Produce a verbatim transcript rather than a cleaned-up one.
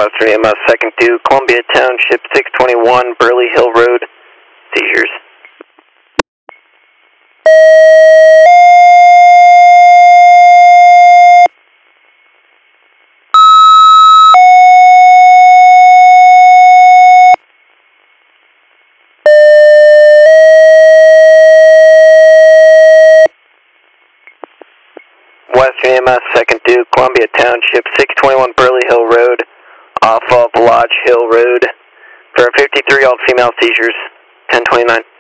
Western E M S second to Columbia Township, six twenty-one Burley Hill Road, seizures. Western E M S second to Columbia Township, six twenty-one Burley Hill Road, off of Lodge Hill Road, for fifty-three-year-old female seizures, ten twenty-nine.